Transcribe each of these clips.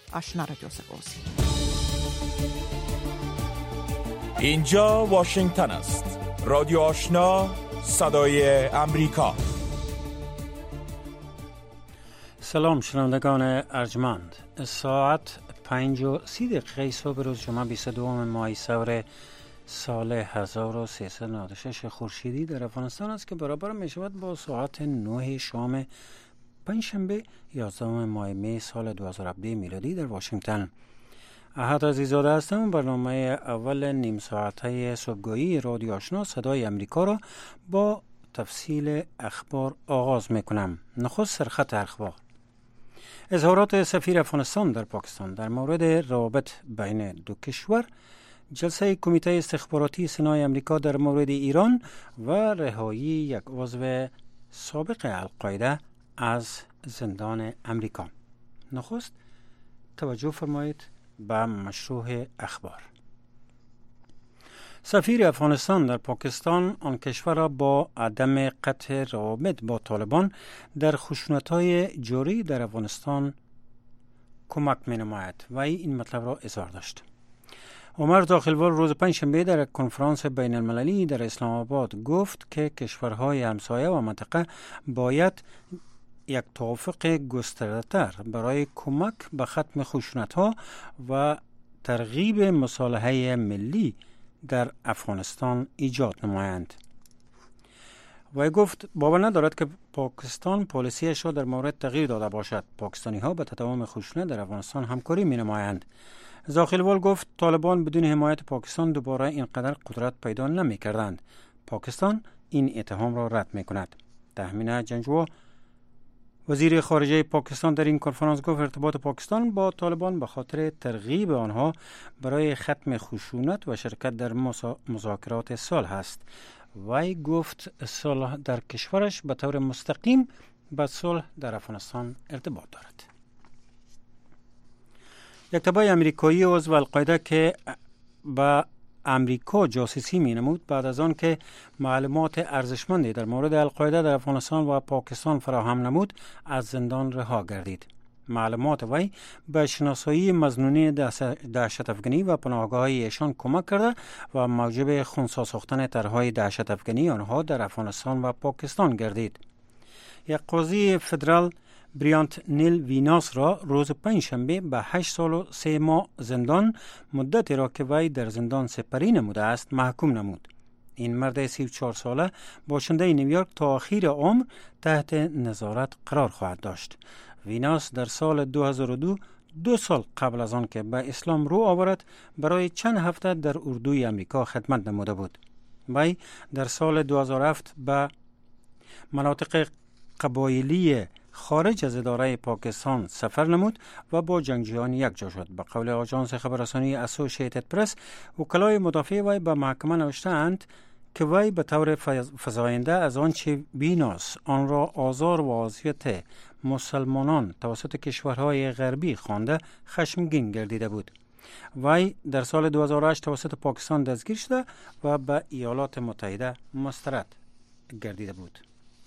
آشنا رادیو سگوزی. اینجا واشنگتن است. رادیو آشنا، صدای امریکا. سلام شنوندگان ارجمند. ساعت 5:30 صبح روز جمعه 22 ماه سور سال 1396 خورشیدی در افغانستان است که برابر می شود با ساعت 9 شام پنجشنبه 11 ماه می سال 2017 میلادی در واشنگتن. احد عزیزاده هستم. برنامه اول نیم ساعته صبحگاهی رادیو آشنا صدای امریکا را با تفصیل اخبار آغاز می کنم. نخست سرخط اخبار. اظهارات سفیر افغانستان در پاکستان در مورد روابط بین دو کشور، جلسه کمیته استخباراتی سنای امریکا در مورد ایران و رهایی یک عضو سابق القاعده از زندان امریکا. نخست توجه فرمایید به مشروع اخبار. سفیر افغانستان در پاکستان آن کشور را با عدم قطع روابط با طالبان در خشونت‌های جاری در افغانستان کمک می‌نماید و این مطلب را اظهار داشت. عمر داخلوال روز پنجشنبه در کنفرانس بین المللی در اسلام آباد گفت که کشورهای همسایه و منطقه باید یک توافق گسترده‌تر برای کمک به ختم خشونت‌ها و ترغیب مصالحه ملی در افغانستان ایجاد نمایند. و گفت باور ندارد که پاکستان پالیسیش را در مورد تغییر داده باشد. پاکستانی ها به تداوم خشونت در افغانستان همکاری می نمایند. داخلوال گفت طالبان بدون حمایت پاکستان دوباره اینقدر قدرت پیدا نمی کردند. پاکستان این اتهام را رد می کند. تهمینه جنجوا وزیر خارجه پاکستان در این کنفرانس گفت ارتباط پاکستان با طالبان به خاطر ترغیب آنها برای ختم خشونت و شرکت در مذاکرات صلح است. وی گفت صلح در کشورش به طور مستقیم به صلح در افغانستان ارتباط دارد. یک تبع امریکایی عضو القاعده که به امریکا جاسوسی می نمود بعد از آن که معلومات ارزشمندی در مورد القاعده در افغانستان و پاکستان فراهم نمود از زندان رها گردید. معلومات وی به شناسایی مظنونی دهشت افغانی و پناهگاه‌های ایشان کمک کرده و موجب خنثی ساختن طرح‌های دهشت افغانی آنها در افغانستان و پاکستان گردید. یک قاضی فدرال بریانت نیل ویناس را روز پنجشنبه به 8 سال و 3 ماه زندان، مدتی را که وی در زندان سپری نموده است، محکوم نمود. این مرد 34 ساله باشنده نیویورک تا آخر عمر تحت نظارت قرار خواهد داشت. ویناس در سال 2002 2 سال قبل از آن که به اسلام رو آورد برای چند هفته در اردوی امریکا خدمت نموده بود. وی در سال 2007 به مناطق قبایلی خارج از اداره پاکستان سفر نمود و با جنگجویان یک جا شد. به قول آژانس خبررسانی اسوسییتد پرس، وکلای مدافع وی به محکمه نوشتند که وی به طور فزاینده از آنچه ویناس آن را آزار و اذیت مسلمانان توسط کشورهای غربی خوانده خشمگین گردیده بود. وی در سال 2008 توسط پاکستان دستگیر شده و به ایالات متحده مسترد گردیده بود.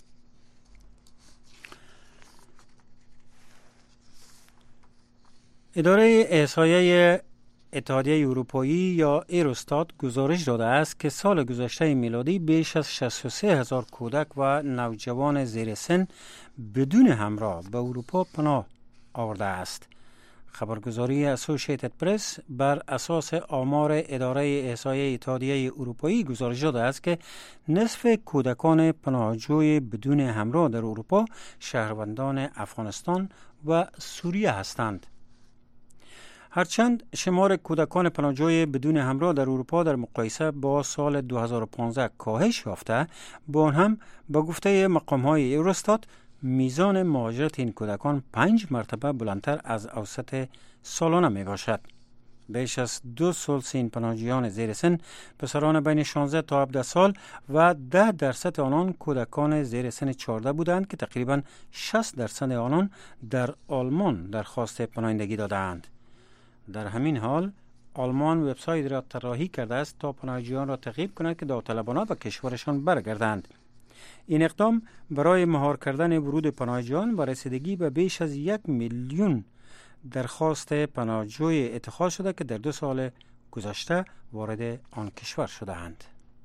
اداره احصایه اتحادیه اروپایی یا ایروستات گزارش داده است که سال گذشته میلادی بیش از 63,000 کودک و نوجوان زیر سن بدون همراه به اروپا پناه آورده است. خبرگزاری اسوسییتد پرس بر اساس آمار اداره احصایه اتحادیه اروپایی گزارش داده است که نصف کودکان پناهجوی بدون همراه در اروپا شهروندان افغانستان و سوریه هستند. هرچند شمار کودکان پناهجوی بدون همراه در اروپا در مقایسه با سال 2015 کاهش یافته، با آن هم به گفته مقام‌های ایروستات میزان مهاجرت این کودکان 5 مرتبه بلندتر از اوسط سالانه می باشد. بیش از 2 ثلث این پناهجویان زیر سن پسران بین 16 تا 17 سال و 10% آنان کودکان زیر سن 14 بودند که تقریباً 60% آنان در آلمان درخواست پناهندگی دادند. در همین حال آلمان وبسایت را طراحی کرده است تا پناهجویان را ترغیب کند که داوطلبانه به کشورشان برگردند. این اقدام برای مهار کردن ورود پناهجویان و رسیدگی به بیش از 1 میلیون درخواست پناهجوی اتخاذ شده که در 2 سال گذشته وارد آن کشور شده اند.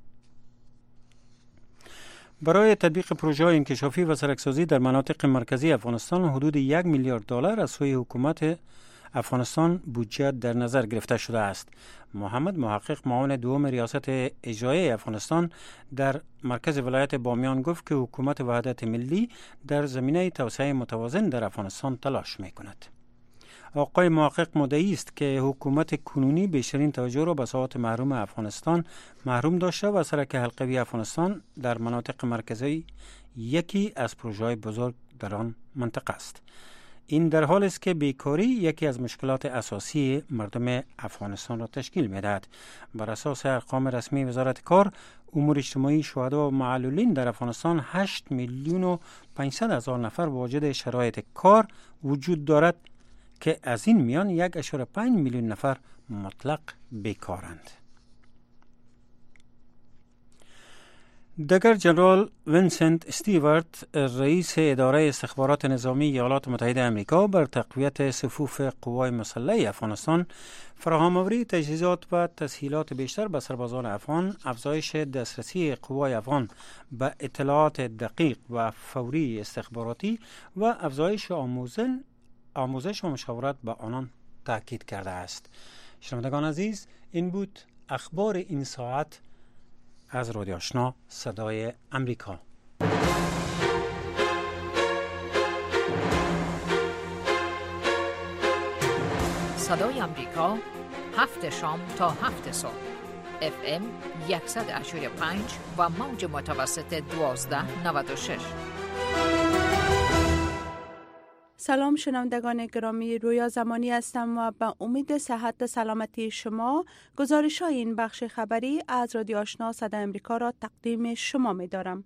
برای تطبیق پروژه‌های انکشافی و سرکسازی در مناطق مرکزی افغانستان حدود 1 میلیارد دلار از سوی حکومت افغانستان بودجه در نظر گرفته شده است. محمد محقق، معاون دوم ریاست اجرایی افغانستان در مرکز ولایت بامیان گفت که حکومت وحدت ملی در زمینه توسعه متوازن در افغانستان تلاش می‌کند. آقای محقق مدعی است که حکومت کنونی بیشترین توجه را به ساحات محروم افغانستان محروم داشته و سرک حلقوی افغانستان در مناطق مرکزی یکی از پروژه‌های بزرگ در آن منطقه است. این در حالی است که بیکاری یکی از مشکلات اساسی مردم افغانستان را تشکیل می‌دهد. بر اساس ارقام رسمی وزارت کار، امور اجتماعی شهدا و معلولین در افغانستان 8 میلیون و 500 هزار نفر واجد شرایط کار وجود دارد که از این میان 1.5 میلیون نفر مطلق بیکارند. دگر جنرال وینسنت استیوارت، رئیس اداره استخبارات نظامی ایالات متحده آمریکا، بر تقویت صفوف قوای مسلح افغانستان، فراهم‌آوری تجهیزات و تسهیلات بیشتر به سربازان افغان، افزایش دسترسی قوای افغان به اطلاعات دقیق و فوری استخباراتی و افزایش آموزش و مشاورت به آنان تاکید کرده است. شنوندگان عزیز، این بود اخبار این ساعت از رادیو آشنا صدای امریکا. صدای امریکا 7 شام تا 7 صبح FM 185 و موج متوسط 1296. سلام شنوندگان گرامی، رویا زمانی هستم و به امید صحت و سلامتی شما گزارش‌های این بخش خبری از رادیو آشنا صدای امریکا را تقدیم شما می دارم.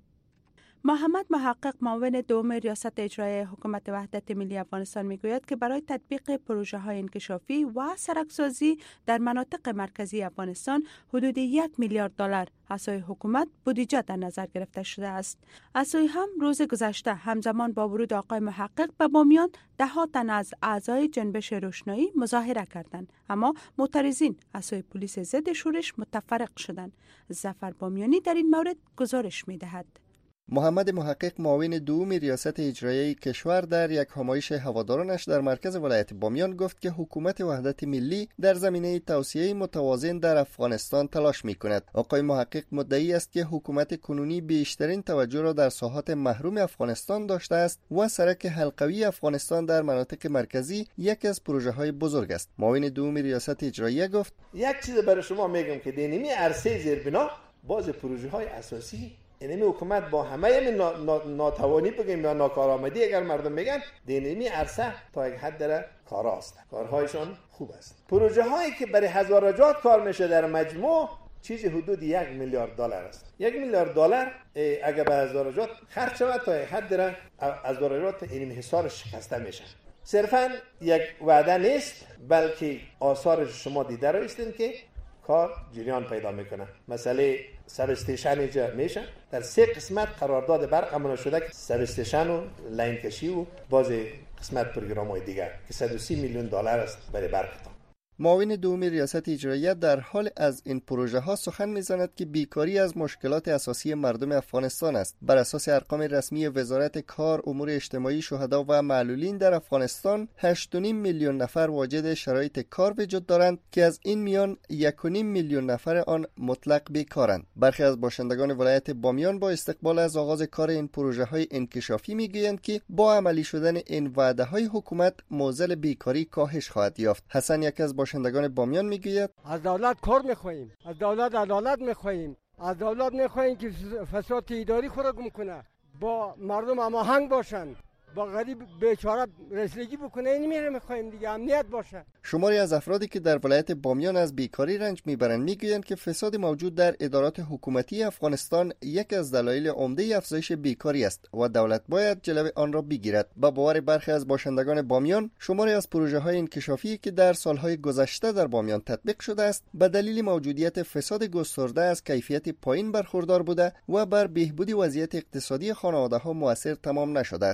محمد محقق، معاون دوم ریاست اجرایی حکومت وحدت ملی افغانستان میگوید که برای تطبیق پروژه‌های انکشافی و سرکسازی در مناطق مرکزی افغانستان حدود 1 میلیارد دلار از سوی حکومت بودجه در نظر گرفته شده است. از سوی هم روز گذشته همزمان با ورود آقای محقق به بامیان ده‌ها تن از اعضای جنبش روشنایی مظاهره کردند، اما معترضین از سوی پلیس ضد شورش متفرق شدند. ظفر بامیانی در این مورد گزارش می‌دهد. محمد محقق، معاون دوم ریاست اجرایی کشور، در یک همایش هوادارانش در مرکز ولایت بامیان گفت که حکومت وحدت ملی در زمینه توسعه متوازن در افغانستان تلاش می‌کند. آقای محقق مدعی است که حکومت کنونی بیشترین توجه را در ساحات محروم افغانستان داشته است و سرک حلقوی افغانستان در مناطق مرکزی یکی از پروژه‌های بزرگ است. معاون دوم ریاست اجرایی گفت: یک چیز برای شما میگم که دینمی عرصه زیربنا باز پروژه‌های اساسی اینمی حکومت با همه این ناتوانی بگیم یا ناکارآمدی اگر مردم میگن دینمی عرصه تا یک حد داره کاراست، کارهایشان خوب است. پروژه هایی که برای هزارجات کار میشه در مجموع چیزی حدود 1 میلیارد دلار است. 1 میلیارد دلار اگر به هزارجات خرج شود تا یک حد داره هزارجات این حصار شکسته میشه. صرفا یک وعده نیست، بلکه آثارش شما دیده رو هستین که کار جریان پیدا میکنه. مسئله سب استیشن ایجاد میشه، در 3 قسمت قرارداد برق امضا شده که سب استیشن و لاین کشی و باز قسمت پروگرام‌های دیگر که 130 میلیون دلار است برای برق. معاون دوم ریاست اجرایی در حال از این پروژه ها سخن میزند که بیکاری از مشکلات اساسی مردم افغانستان است. بر اساس ارقام رسمی وزارت کار، امور اجتماعی شهدا و معلولین در افغانستان 8.5 میلیون نفر واجد شرایط کار وجود دارند که از این میان 1.5 میلیون نفر آن مطلق بیکارند. برخی از باشندگان ولایت بامیان با استقبال از آغاز کار این پروژه های انکشافی میگویند که با عملی شدن این وعده های حکومت معضل بیکاری کاهش خواهد یافت. حسن، یک از باشندگان بامیان، میگوید: از دولت کار میخواهیم، از دولت عدالت میخواهیم، از دولت میخواهیم که فساد اداری خود گم کنه، با مردم هماهنگ باشن، با غریب بیچاره رسیدگی بکنه. این میخواهیم دیگه، امنیت باشه. شماری از افرادی که در ولایت بامیان از بیکاری رنج میبرند میگویند که فساد موجود در ادارات حکومتی افغانستان یک از دلایل عمده افزایش بیکاری است و دولت باید جلوی آن را بگیرد. با باور برخی از باشندگان بامیان، شماری از پروژه‌های انکشافی که در سالهای گذشته در بامیان تطبیق شده است به دلیل موجودیت فساد گسترده از کیفیت پایین برخوردار بوده و بر بهبود وضعیت اقتصادی خانواده‌ها مؤثر تمام نشده است. ریاست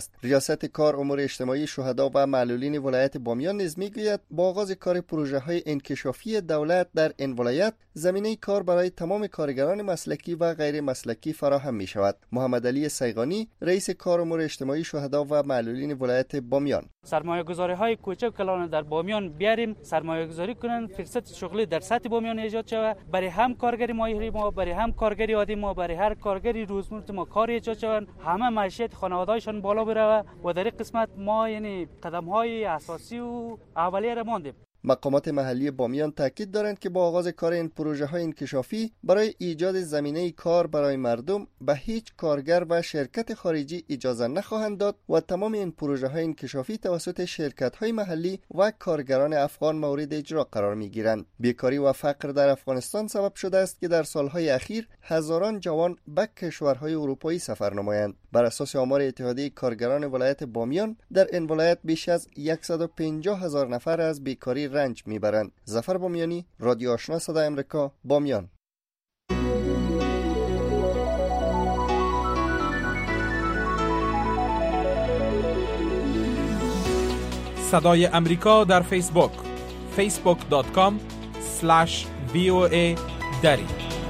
ریاست کار امور اجتماعی شهدا و معلولین ولایت بامیان نیز میگوید با آغاز کار پروژه‌های انکشافی دولت در این ولایت زمینه کار برای تمام کارگران مسلکی و غیر مسلکی فراهم می شود. محمد علی سیغانی رئیس کار امور اجتماعی شهدا و معلولین ولایت بامیان: سرمایه‌گذاری‌های کوچک کلان در بامیان بیاریم، سرمایه‌گذاری کنن، فرصت شغلی در سطح بامیان ایجاد شود، برای هم کارگری ماهری ما، برای هم کارگری عادی ما، برای هر کارگری روزمره ما کار ایجاد شود، همه معیشت خانواده‌هایشان بالا بره و در این قسمت ما یعنی قدم‌های اساسی و اولیه را ماندیم. مقامات محلی بامیان تاکید دارند که با آغاز کار این پروژه‌های انکشافی برای ایجاد زمینه کار برای مردم به هیچ کارگر و شرکت خارجی اجازه نخواهند داد و تمام این پروژه‌های انکشافی توسط شرکت‌های محلی و کارگران افغان مورد اجرا قرار می‌گیرند. بیکاری و فقر در افغانستان سبب شده است که در سالهای اخیر هزاران جوان به کشورهای اروپایی سفر نمایند. بر اساس آمار اتحادیه کارگران ولایت بامیان در این ولایت بیش از 150,000 نفر از بیکاری رنج میبرند. ظفر بامیانی، رادیو آشنا صدای امریکا، بامیان. صدای امریکا در فیسبوک facebook.com/VOA دری.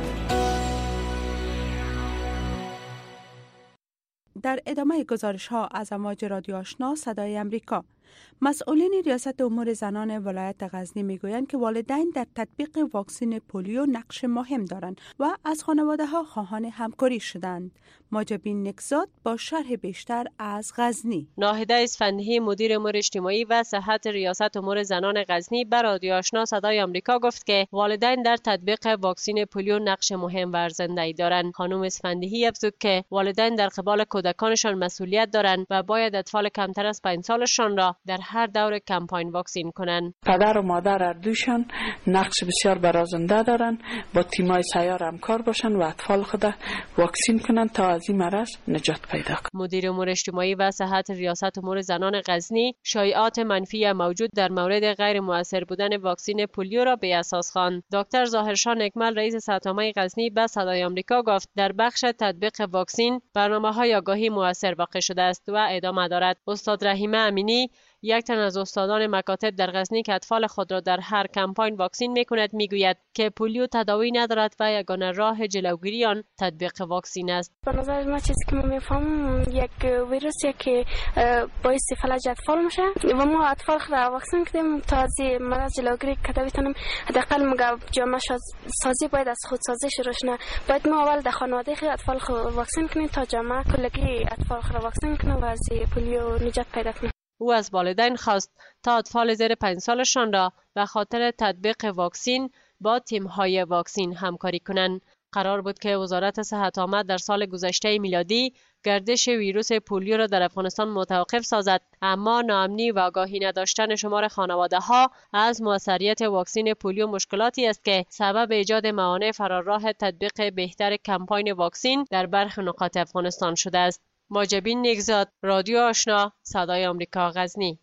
در ادامه گزارش ها از امواج رادیو آشنا صدای امریکا، مسئولین ریاست امور زنان ولایت غزنی میگویند که والدین در تطبیق واکسن پولیو نقش مهم دارند و از خانواده ها خواهان همکاری شدند. ماجبین نکزاد با شرح بیشتر از غزنی. ناهده اسفندی مدیر امور اجتماعی و صحت ریاست امور زنان غزنی به رادیو آشنا صدای آمریکا گفت که والدین در تطبیق واکسن پولیو نقش مهم ورزنده‌ای دارند. خانم اسفندی افزود که والدین در قبال کودکانشان مسئولیت دارند و باید اطفال کمتر از 5 سالشان را در هر دور کمپاین واکسین کنند. پدر و مادر هر دوشان نقش بسیار برازنده دارند. با تیمای سیار همکار باشند و اطفال خود واکسین کنند تا از این مرض نجات پیدا کنند. مدیر امور اجتماعی و صحت ریاست امور زنان غزنی شایعات منفی موجود در مورد غیر مؤثر بودن واکسن پولیو را به اساس خواند. دکتر ظاهرشاه نکمل رئیس ساتامه غزنی به صدای آمریکا گفت در بخش تطبیق واکسن برنامه‌های آگاهی مؤثر واقع شده است و ادامه دارد. استاد رحیمه امینی یک تن از استادان مکاتب در غزنی که اطفال خود را در هر کمپاین واکسین میکند میگوید که پولیو تداوی ندارد و یگانه راه جلوگیری آن تطبیق واکسین است. به نظر من چیزی که من میفهمم یک ویروسی که باعث فلج اطفال میشه و ما اطفال خود را واکسین کردیم تا از مرض جلوگیری که بتونیم. حداقل میگم جامعه سازی باید از خود سازی شروع شه. باید ما اول در خانواده خود اطفال خود واکسین کنیم تا جامعه کلگی اطفال خود واکسین کنه و از پولیو نجات پیدا کنه. او از والدین خواست تا اطفال زیر 5 سالشان را به خاطر تطبیق واکسین با تیم‌های واکسین همکاری کنند. قرار بود که وزارت صحت آمد در سال گذشته میلادی گردش ویروس پولیو را در افغانستان متوقف سازد، اما ناامنی و آگاهی نداشتن شمار خانواده‌ها از موثریت واکسن پولیو مشکلاتی است که سبب ایجاد موانع فراراه تطبیق بهتر کمپاین واکسن در برخی نقاط افغانستان شده است. ماجبین نگزاد، رادیو آشنا، صدای آمریکا، غزنی.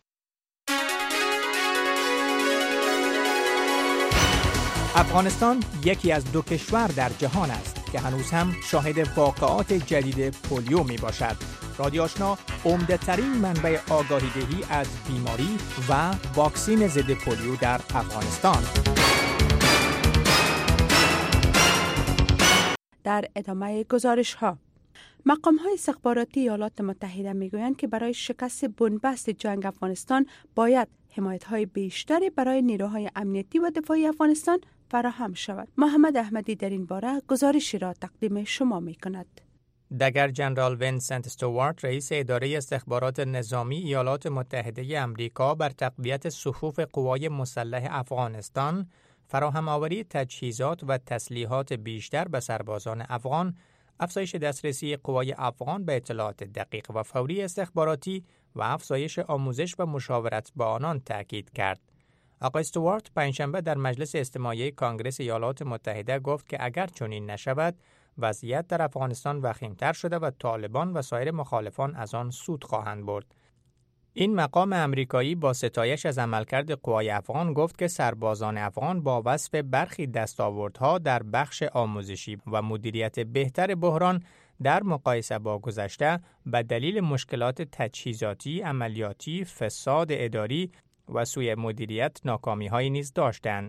افغانستان یکی از 2 کشور در جهان است که هنوز هم شاهد واقعات جدید پولیو می باشد. رادیو آشنا عمده ترین منبع آگاهی دهی از بیماری و واکسین ضد پولیو در افغانستان. در ادامه گزارش ها، مقام‌های استخباراتی ایالات متحده میگویند که برای شکست بنبست جنگ افغانستان باید حمایت‌های بیشتری برای نیروهای امنیتی و دفاعی افغانستان فراهم شود. محمد احمدی در این باره گزارشی را تقدیم شما می‌کند. دگر جنرال وینسنت استوارت رئیس اداره استخبارات نظامی ایالات متحده آمریکا بر تقویت صفوف قوای مسلح افغانستان، فراهم آوری تجهیزات و تسلیحات بیشتر به سربازان افغان، افزایش دسترسی قوای افغان به اطلاعات دقیق و فوری استخباراتی و افزایش آموزش و مشاورت با آنان تاکید کرد. آقای استوارت پنجشنبه در مجلس استماعی کانگرس ایالات متحده گفت که اگر چنین نشود، وضعیت در افغانستان وخیم‌تر شده و طالبان و سایر مخالفان از آن سود خواهند برد. این مقام امریکایی با ستایش از عملکرد قوای افغان گفت که سربازان افغان با وصف برخی دستاوردها در بخش آموزشی و مدیریت بهتر بحران در مقایسه با گذشته به دلیل مشکلات تجهیزاتی، عملیاتی، فساد اداری و سوء مدیریت ناکامی‌هایی نیز داشتند.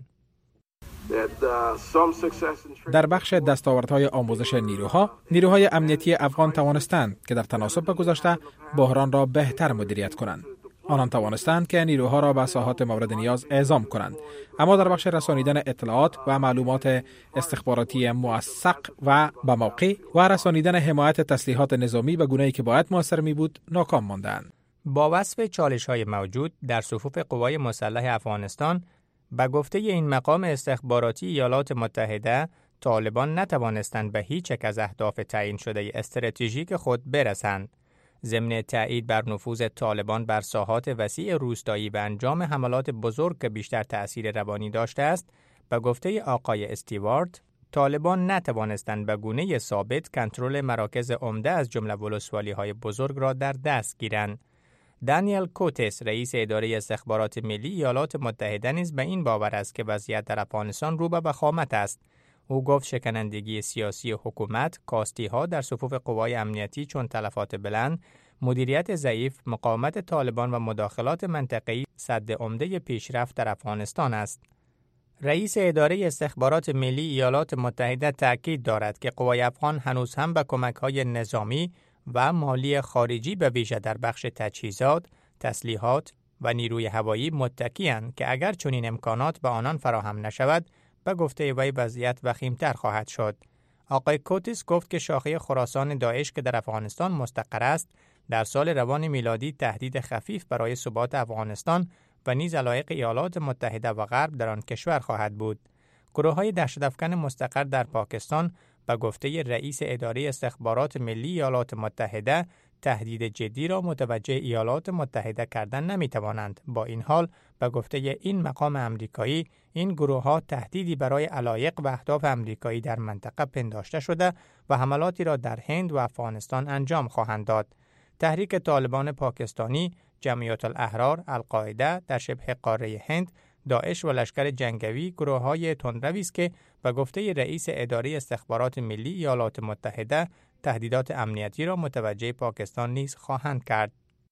در بخش دستاوردهای آموزش نیروهای امنیتی افغان توانستند که در تناسب با گذشته بحران را بهتر مدیریت کنند. آنان توانستند که نیروها را به ساحات مورد نیاز اعزام کنند، اما در بخش رسانیدن اطلاعات و معلومات استخباراتی موثق و به موقع و رسانیدن حمایت تسلیحات نظامی به گونه‌ای که باید موثر می بود ناکام ماندند. با وصف چالش‌های موجود در صفوف قوای مسلح افغانستان، به گفته این مقام استخباراتی ایالات متحده، طالبان نتوانستند به هیچ یک از اهداف تعیین شده استراتژیک خود برسند. ضمن تأیید بر نفوذ طالبان بر ساحات وسیع روستایی و انجام حملات بزرگ که بیشتر تأثیر روانی داشته است، به گفته آقای استیوارت، طالبان نتوانستند به گونه ثابت کنترل مراکز عمده از جمله ولسوالی‌های بزرگ را در دست گیرند. دانیل کوتس، رئیس اداره استخبارات ملی ایالات متحده، نیز به این باور است که وضعیت در افغانستان رو به وخامت است. او گفت شکنندگی سیاسی حکومت، کاستی‌ها در صفوف قوای امنیتی چون تلفات بلند، مدیریت ضعیف، مقاومت طالبان و مداخلات منطقه‌ای سد عمده پیشرفت در افغانستان است. رئیس اداره استخبارات ملی ایالات متحده تأکید دارد که قوای افغان هنوز هم به کمک‌های نظامی و مالی خارجی به ویژه در بخش تجهیزات، تسلیحات و نیروی هوایی متکی‌اند که اگر چنین امکانات به آنان فراهم نشود، به گفته وی وضعیت وخیم‌تر خواهد شد. آقای کوتیس گفت که شاخه خراسان داعش که در افغانستان مستقر است، در سال روان میلادی تهدید خفیف برای ثبات افغانستان و نیز علایق ایالات متحده و غرب در آن کشور خواهد بود. گروه‌های دهشت‌افکن مستقر در پاکستان به گفته رئیس اداره استخبارات ملی ایالات متحده تهدید جدی را متوجه ایالات متحده کردن نمی‌توانند. با این حال به گفته این مقام امریکایی، این گروه‌ها تهدیدی برای علایق و اهداف امریکایی در منطقه پنداشته شده و حملاتی را در هند و افغانستان انجام خواهند داد. تحریک طالبان پاکستانی، جمعیت الاحرار، القاعده در شبه قاره هند، داعش و لشکر جنگی گروه‌های تندروی است که به گفته رئیس اداره استخبارات ملی ایالات متحده تهدیدات امنیتی را متوجه پاکستان نیز خواهند کرد.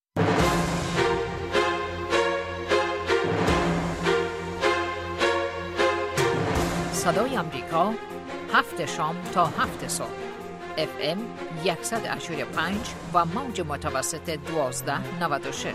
صدای امریکا، 7 شام تا 7 صبح. FM 100.5 و موج متوسط 1296.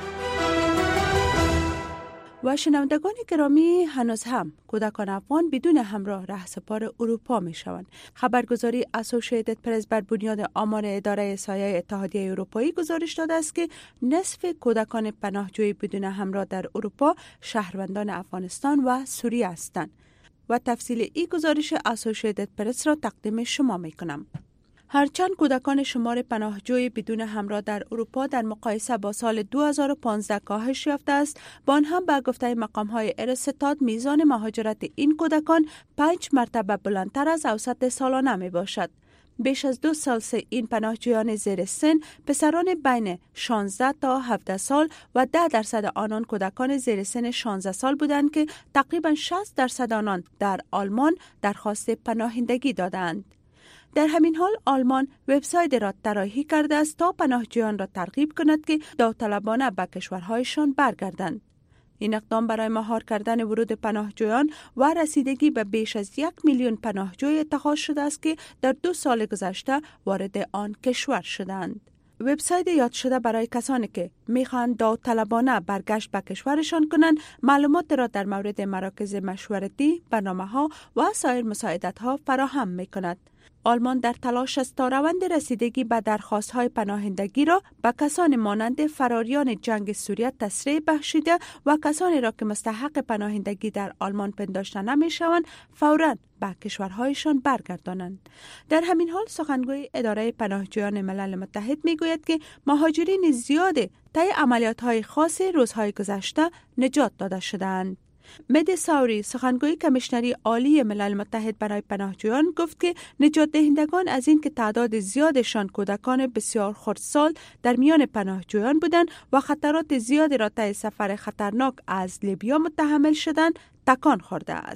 و شنوندگان گرامی، هنوز هم کودکان افغان بدون همراه رهسپار اروپا می شوند. خبرگزاری اسوسییتد پرس بر بنیاد آمار اداره سایه اتحادیه اروپایی گزارش داده است که نصف کودکان پناهجوی بدون همراه در اروپا شهروندان افغانستان و سوریه هستند. و تفصیل این گزارش اسوسییتد پرس را تقدیم شما می کنم. هرچند کودکان شمار پناهجوی بدون همراه در اروپا در مقایسه با سال 2015 کاهش یافته است، با آن هم به گفته مقام‌های ارستاد میزان مهاجرت این کودکان 5 مرتبه بلندتر از اوسط سالانه می باشد. بیش از 2 سال این پناهجویان زیر سن پسران بین 16 تا 17 سال و 10% آنان کودکان زیر سن 16 سال بودند که تقریبا 60% آنان در آلمان درخواست پناهندگی دادند. در همین حال آلمان وبسایت را طراحی کرده است تا پناهجویان را ترغیب کند که داوطلبانه به کشورهایشان برگردند. این اقدام برای مهار کردن ورود پناهجویان و رسیدگی به بیش از 1 میلیون پناهجوی اتخاذ شده است که در 2 سال گذشته وارد آن کشور شدند. وبسایت یاد شده برای کسانی که میخوان داوطلبانه برگشت به کشورشان کنند، معلومات را در مورد مراکز مشورتی، برنامه‌ها و سایر مساعدت‌ها فراهم می‌کند. آلمان در تلاش است تا روند رسیدگی به درخواست‌های پناهندگی را به کسانی مانند فراریان جنگ سوریه تسریع بخشیده و کسانی را که مستحق پناهندگی در آلمان پنداشته نمی‌شوند فوراً به کشورهایشان برگردانند. در همین حال سخنگوی اداره پناهجویان ملل متحد میگوید که مهاجرین زیاد طی عملیات‌های خاص روزهای گذشته نجات داده شدند. مد ساوری، سخنگوی کمیشنری عالی ملل متحد برای پناهجویان، گفت که نجات دهندگان از این که تعداد زیادشان کودکان بسیار خردسال در میان پناهجویان بودند و خطرات زیادی را طی سفر خطرناک از لیبیا متحمل شدند، تکان خورده است.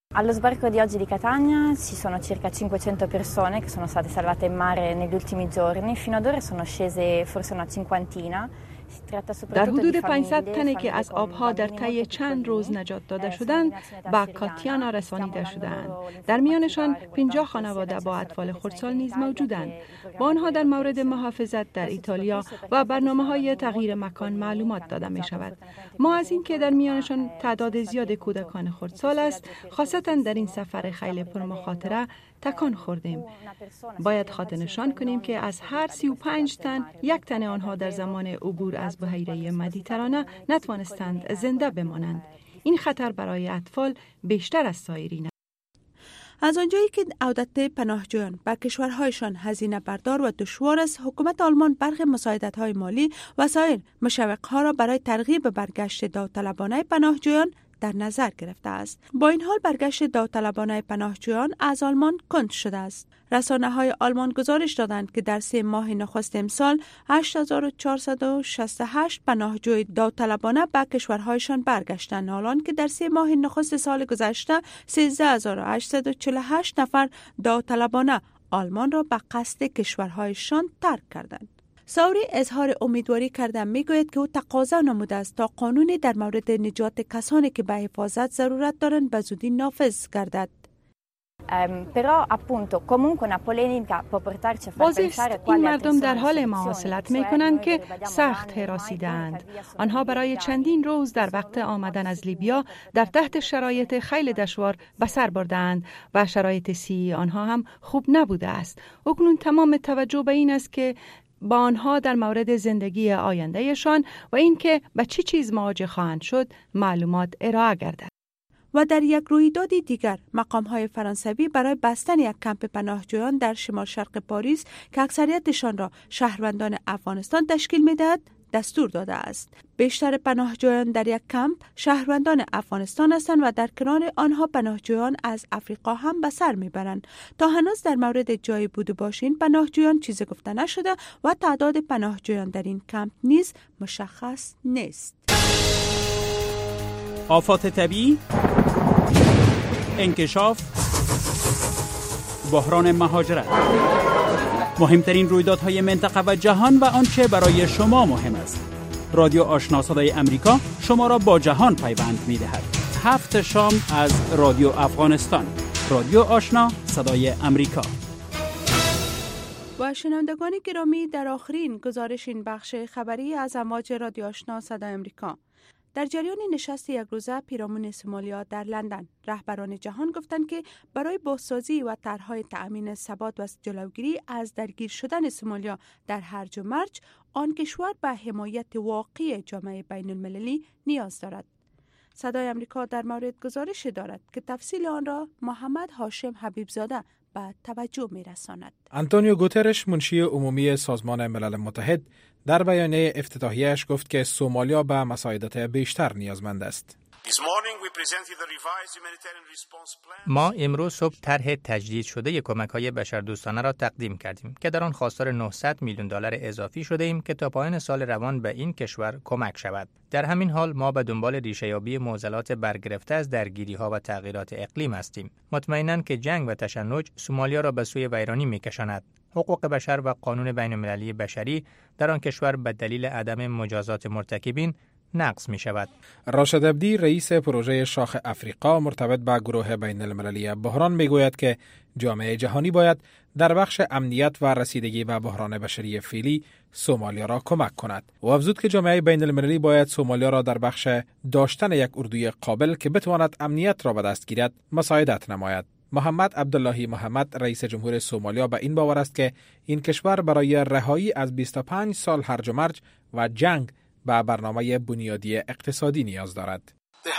Allo sbarco di oggi di Catania ci sono circa 500 persone che sono state salvate in mare negli ultimi giorni. Fino ad ora sono scese forse una cinquantina. در حدود 500 تنی که از آبها در طی چند روز نجات داده شدند به کاتیانا رسانیده شدند. در میانشان 50 خانواده با اطفال خردسال نیز موجودند. با آنها در مورد محافظت در ایتالیا و برنامه‌های تغییر مکان معلومات داده می شود. ما از این که در میانشان تعداد زیاد کودکان خردسال است، خاصتا در این سفر خیلی پرمخاطره تکان خوردیم. باید خاطر نشان کنیم که از هر 35 تن یک تن آنها در زمان عبور از بحیره مدیترانه نتوانستند زنده بمانند. این خطر برای اطفال بیشتر از سایرین است. از آنجایی که عودت پناهجویان به کشورهایشان هزینه بردار و دشوار است، حکومت آلمان برخی مساعدت‌های مالی و سایر مشوق‌ها را برای ترغیب برگشت داوطلبانه پناهجویان در نظر گرفته است. با این حال برگشت داوطلبانه پناهجویان از آلمان کند شده است. رسانه‌های آلمان گزارش دادند که در 3 ماه نخست امسال 8468 پناهجوی داوطلبانه به کشورهایشان برگشتند، حالان که در 3 ماه نخست سال گذشته 13848 نفر داوطلبانه آلمان را به قصد کشورهایشان ترک کردند. ساوری اظهار امیدواری کرده میگوید که او تقاضا نموده است تا قانونی در مورد نجات کسانی که به حفاظت ضرورت دارند به زودی نافذ گردد. بازیست این مردم در حال مواصلت می کنند که سخت هراسیدند. آنها برای چندین روز در وقت آمدن از لیبیا در تحت شرایط خیلی دشوار به سر بردند و شرایط صحی آنها هم خوب نبوده است. اکنون تمام توجه به این است که با آنها در مورد زندگی آیندهشان و اینکه به چه چیز مواجه خواهند شد معلومات ارائه گردد. و در یک رویداد دیگر مقام‌های فرانسوی برای بستن یک کمپ پناهجویان در شمال شرق پاریس که اکثریتشان را شهروندان افغانستان تشکیل می‌دهد دستور داده است. بیشتر پناهجویان در یک کمپ شهروندان افغانستان هستند و در کنار آنها پناهجویان از افریقا هم به سر میبرند. تا هنوز در مورد جای بود و باشین پناهجویان چیزی گفته نشده و تعداد پناهجویان در این کمپ نیز مشخص نیست. آفات طبیعی، انکشاف، بحران مهاجرت، مهمترین رویدادهای منطقه و جهان و آنچه برای شما مهم است. رادیو آشنا صدای امریکا شما را با جهان پیوند می‌دهد. 7 شام از رادیو افغانستان. رادیو آشنا صدای امریکا. و شنوندگان گرامی، در آخرین گزارش این بخش خبری از امواج رادیو آشنا صدای امریکا، در جریان نشست یک روزه پیرامون سومالیا در لندن، رهبران جهان گفتند که برای بازسازی و طرح‌های تأمین ثبات و جلوگیری از درگیر شدن سومالیا در هرج و مرج، آن کشور به حمایت واقعی جامعه بین المللی نیاز دارد. صدای امریکا در مورد گزارش دارد که تفصیل آن را محمد هاشم حبیبزاده به توجه می‌رساند. آنتونیو گوترش، منشی عمومی سازمان ملل متحد، در بیانیه افتتاحیه‌اش گفت که سومالیا به مساعدت بیشتر نیازمند است. ما امروز صبح طرح تجدید شده کمک‌های بشردوستانه را تقدیم کردیم که در آن خواستار 900 میلیون دلار اضافی شده ایم که تا پایان سال روان به این کشور کمک شود. در همین حال ما به دنبال ریشه‌یابی معضلات برگرفته از درگیری‌ها و تغییرات اقلیم هستیم. مطمئناً که جنگ و تشنج سومالیا را به سوی ویرانی می‌کشاند. حقوق بشر و قانون بین‌المللی بشری در آن کشور به دلیل عدم مجازات مرتکبین نقض می شود. راشد عبدی، رئیس پروژه شاخ افریقا مرتبط با گروه بین المللی بحران، می گوید که جامعه جهانی باید در بخش امنیت و رسیدگی به بحران بشری فعلی سومالیا را کمک کند و افزود که جامعه بین المللی باید سومالیا را در بخش داشتن یک اردوی قابل که بتواند امنیت را به دست گیرد مساعدت نماید. محمد عبداللهی محمد، رئیس جمهور سومالیا، به این باور است که این کشور برای رهایی از 25 سال هرج و مرج و جنگ به برنامه بنیادی اقتصادی نیاز دارد.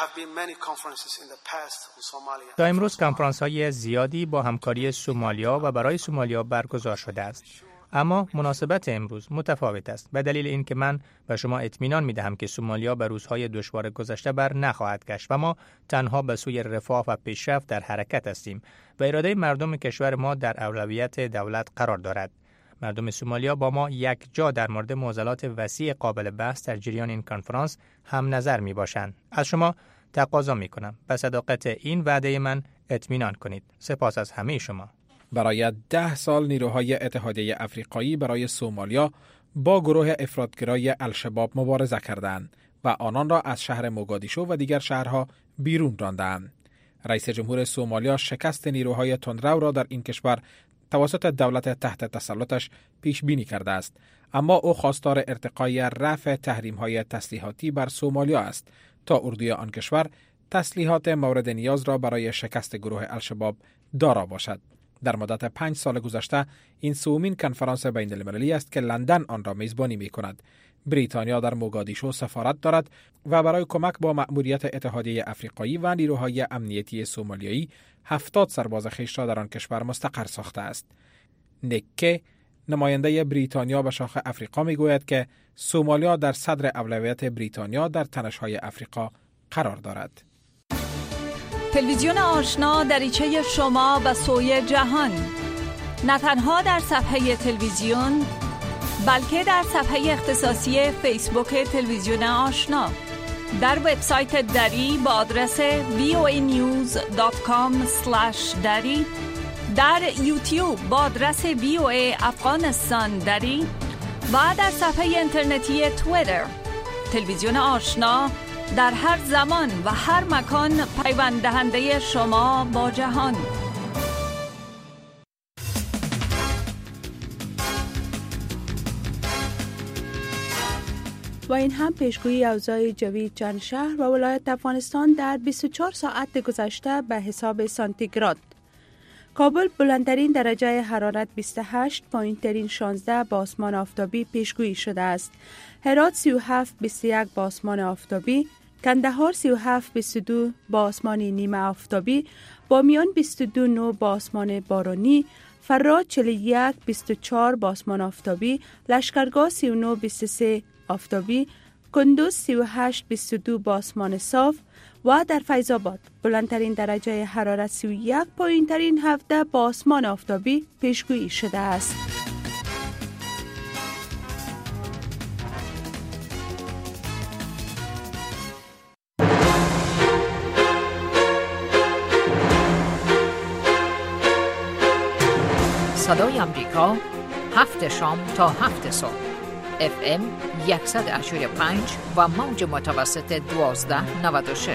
تا امروز کنفرانس‌های زیادی با همکاری سومالیا و برای سومالیا برگزار شده است. اما مناسبت امروز متفاوت است به دلیل اینکه من به شما اطمینان می‌دهم که سومالیا به روزهای دشوار گذشته بر نخواهد گشت و ما تنها به سوی رفاه و پیشرفت در حرکت هستیم و اراده مردم کشور ما در اولویت دولت قرار دارد. مردم سومالیا با ما یک جا در مورد معضلات وسیع قابل بحث در جریان این کنفرانس هم نظر می باشند. از شما تقاضا می کنم به صداقت این وعده من اطمینان کنید. سپاس از همه شما. برای 10 سال نیروهای اتحادیه افریقایی برای سومالیا با گروه افراطگرای الشباب مبارزه کردند و آنان را از شهر موگادیشو و دیگر شهرها بیرون راندند. رئیس جمهور سومالیا شکست نیروهای تندرو را در این کشور توسط دولت تحت تسلطش پیش بینی کرده است، اما او خواستار ارتقای رفع تحریم‌های تسلیحاتی بر سومالیا است تا اردوی آن کشور تسلیحات مورد نیاز را برای شکست گروه الشباب دارا باشد. در مدت 5 سال گذشته این سومین کنفرانس بین المللی است که لندن آن را میزبانی می کند. بریتانیا در موگادیشو سفارت دارد و برای کمک با مأموریت اتحادیه افریقایی و نیروهای امنیتی سومالیایی 70 سرباز خویش را در آن کشور مستقر ساخته است. نکه نماینده بریتانیا به شاخ افریقا می گوید که سومالیا در صدر اولویت بریتانیا در تنش‌های افریقا قرار دارد. تلویزیون آشنا دریچه شما به سوی جهان، نه تنها در صفحه تلویزیون بلکه در صفحه اختصاصی فیسبوک تلویزیون آشنا، در وبسایت دری با آدرس voanews.com/dari، در یوتیوب با آدرس VOA افغانستان دری و در صفحه اینترنتی توییتر. تلویزیون آشنا در هر زمان و هر مکان پیوند دهنده شما با جهان. و این هم پیشگویی اوضاع جوی چند شهر و ولایت افغانستان در 24 ساعت گذشته به حساب سانتیگراد. کابل بلندترین درجه حرارت 28، پایین‌ترین 16 با آسمان آفتابی پیشگویی شده است. هرات 37-21 با آسمان آفتابی، کندهار 37-22 با آسمان نیمه آفتابی، بامیان 22-9 با آسمان بارانی، فراد 41-24 با آسمان آفتابی، لشکرگاه 39-23 آفتابی، کندوز 38-22 با آسمان صاف و در فیض آباد بلندترین درجه حرارت 31، پایین‌ترین 17 با آسمان آفتابی پیشگویی شده است. صدای آمریکا 7 شام تا 7 صبح FM 100.5 و موج متوسط 1296.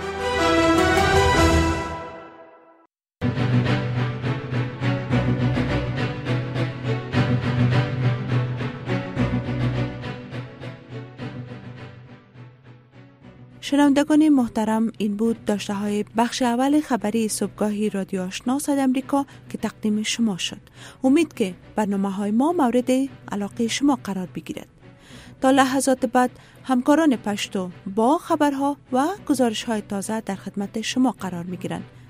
شنوندگان محترم، این بود داشته های بخش اول خبری صبحگاهی رادیو آشنا صدای آمریکا که تقدیم شما شد. امید که برنامه های ما مورد علاقه شما قرار بگیرد. تا لحظات بعد همکاران پشتو با خبرها و گزارش های تازه در خدمت شما قرار می گیرند.